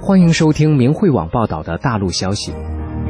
欢迎收听明慧网报道的大陆消息。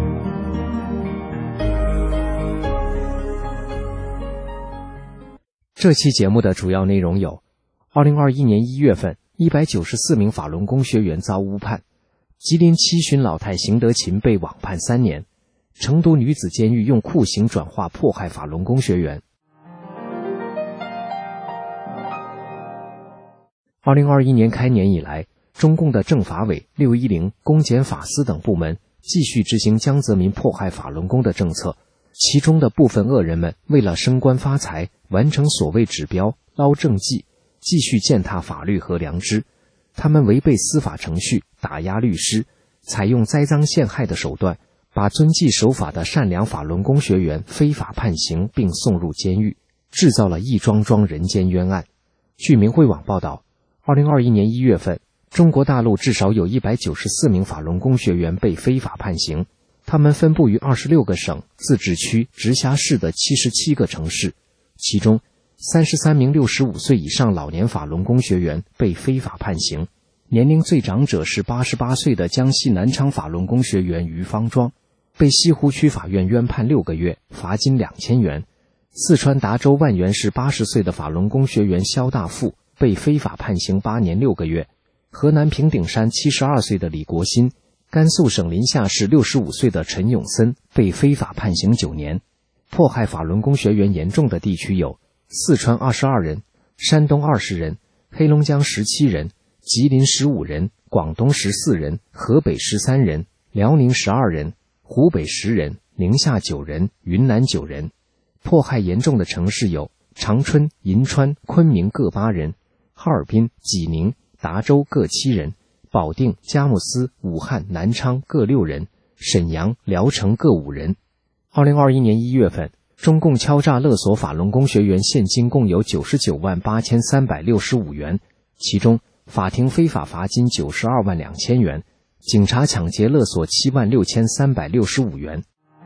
这期节目的主要内容有：2021年1月份，194名法轮功学员遭误判；吉林七旬老太邢德勤被网判3年；成都女子监狱用酷刑转化迫害法轮功学员。2021年开年以来，中共的政法委、610、公检法司等部门继续执行江泽民迫害法轮功的政策，其中的部分恶人们为了升官发财，完成所谓指标、捞政绩，继续践踏法律和良知。他们违背司法程序，打压律师，采用栽赃陷害的手段，把遵纪守法的善良法轮功学员非法判刑并送入监狱，制造了一桩桩人间冤案。据明慧网报道，2021年1月份，中国大陆至少有194名法轮功学员被非法判刑，他们分布于26个省、自治区、直辖市的77个城市。其中33名65岁以上老年法轮功学员被非法判刑，年龄最长者是88岁的江西南昌法轮功学员于方庄，被西湖区法院冤判6个月，罚金2000元。四川达州万源市80岁的法轮功学员肖大富被非法判刑8年6个月。河南平顶山72岁的李国新，甘肃省临夏市65岁的陈永森被非法判刑9年。迫害法轮功学员严重的地区有四川22人、山东20人、黑龙江17人、吉林15人、广东14人、河北13人、辽宁12人、湖北10人、宁夏9人、云南9人。迫害严重的城市有长春、银川、昆明各8人，哈尔滨、济宁、达州各7人，保定、佳木斯、武汉、南昌各6人，沈阳、聊城各5人。2021年1月份，中共敲诈勒索法轮功学员现金共有99万8365元，其中法庭非法罚金92万2000元，警察抢劫勒索7万6365元。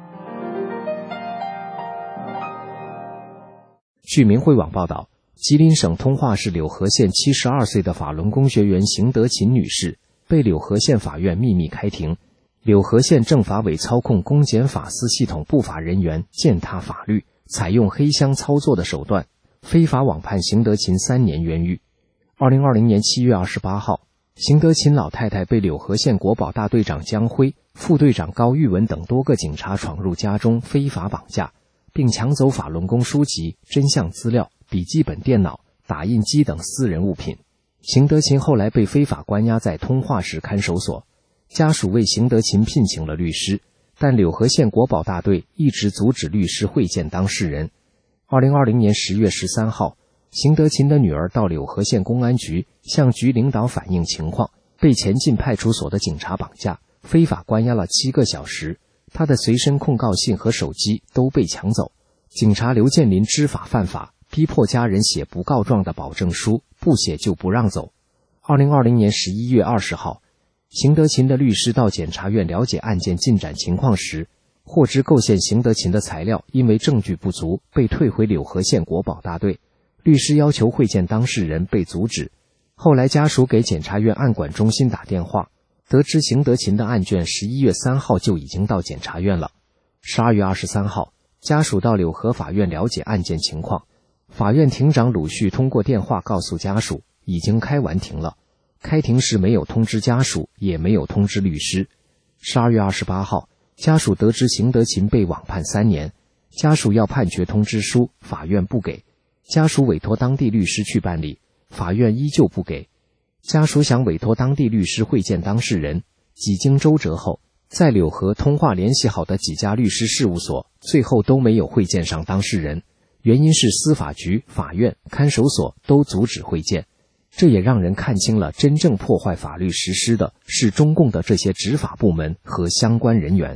据明慧网报道，吉林省通化市柳河县72岁的法轮功学员邢德勤女士被柳河县法院秘密开庭。柳河县政法委操控公检法司系统不法人员践踏法律，采用黑箱操作的手段，非法网判邢德勤3年冤狱。2020年7月28号，邢德勤老太太被柳河县国保大队长江辉、副队长高玉文等多个警察闯入家中非法绑架，并抢走法轮功书籍、真相资料、笔记本电脑、打印机等私人物品。邢德勤后来被非法关押在通化市看守所，家属为邢德勤聘请了律师，但柳河县国保大队一直阻止律师会见当事人。2020年10月13号，邢德勤的女儿到柳河县公安局向局领导反映情况，被前进派出所的警察绑架，非法关押了7个小时，他的随身控告信和手机都被抢走。警察刘建林知法犯法，逼迫家人写不告状的保证书，不写就不让走。2020年11月20号，邢德勤的律师到检察院了解案件进展情况时，获知构陷邢德勤的材料因为证据不足，被退回柳河县国保大队。律师要求会见当事人被阻止。后来家属给检察院案管中心打电话，得知邢德勤的案卷11月3号就已经到检察院了。12月23号，家属到柳河法院了解案件情况，法院庭长鲁旭通过电话告诉家属，已经开完庭了。开庭时没有通知家属，也没有通知律师。12月28号，家属得知邢德勤被网判3年，家属要判决通知书，法院不给。家属委托当地律师去办理，法院依旧不给。家属想委托当地律师会见当事人，几经周折后，在柳河、通化联系好的几家律师事务所，最后都没有会见上当事人，原因是司法局、法院、看守所都阻止会见。这也让人看清了真正破坏法律实施的是中共的这些执法部门和相关人员。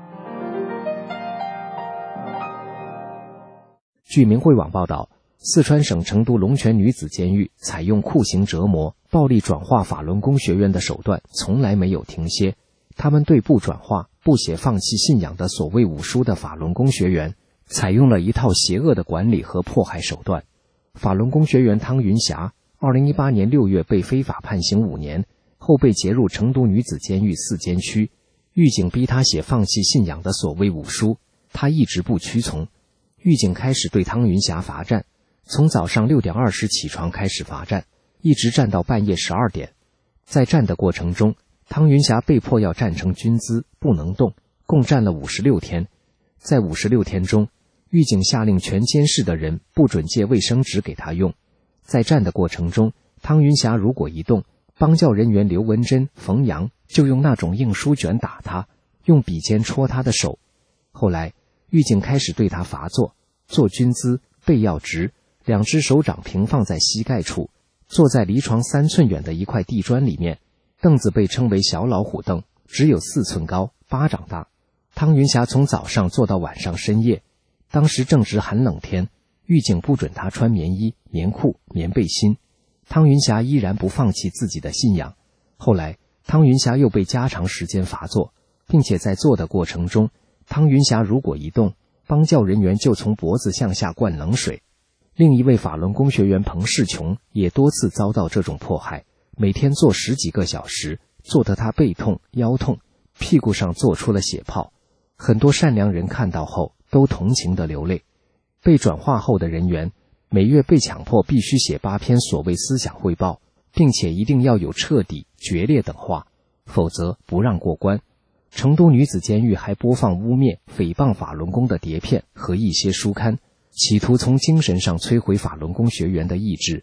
据明慧网报道，四川省成都龙泉女子监狱采用酷刑折磨、暴力转化法轮功学员的手段从来没有停歇，他们对不转化、不写放弃信仰的所谓五书的法轮功学员，采用了一套邪恶的管理和迫害手段。法轮功学员汤云霞2018年6月被非法判刑5年，后后被劫入成都女子监狱4监区，狱警逼他写放弃信仰的所谓五书，他一直不屈从。狱警开始对汤云霞罚站，从早上6点20起床开始罚站，一直站到半夜12点。在站的过程中，汤云霞被迫要站成军姿，不能动，共站了56天。在56天中，狱警下令全监室的人不准借卫生纸给他用。在站的过程中，汤云霞如果一动，帮教人员刘文珍、冯阳就用那种硬书卷打他，用笔尖戳他的手。后来狱警开始对他罚坐，坐军姿，背要直，2只手掌平放在膝盖处，坐在离床3寸远的一块地砖里面，凳子被称为小老虎凳，只有4寸高，巴掌大。汤云霞从早上坐到晚上深夜，当时正值寒冷天，狱警不准他穿棉衣、棉裤、棉背心。汤云霞依然不放弃自己的信仰。后来汤云霞又被加长时间罚坐，并且在坐的过程中，汤云霞如果一动，帮教人员就从脖子向下灌冷水。另一位法轮功学员彭世琼也多次遭到这种迫害，每天坐10几个小时，坐得他背痛、腰痛，屁股上坐出了血泡。很多善良人看到后都同情地流泪。被转化后的人员每月被强迫必须写8篇所谓思想汇报，并且一定要有彻底、决裂等话，否则不让过关。成都女子监狱还播放污蔑、诽谤法轮功的碟片和一些书刊，企图从精神上摧毁法轮功学员的意志。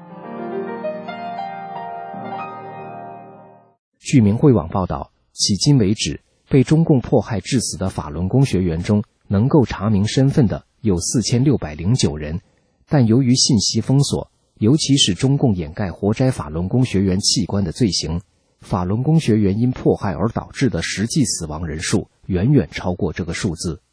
据明慧网报道，迄今为止，被中共迫害致死的法轮功学员中，能够查明身份的有4609人，但由于信息封锁，尤其是中共掩盖活摘法轮功学员器官的罪行，法轮功学员因迫害而导致的实际死亡人数远远超过这个数字。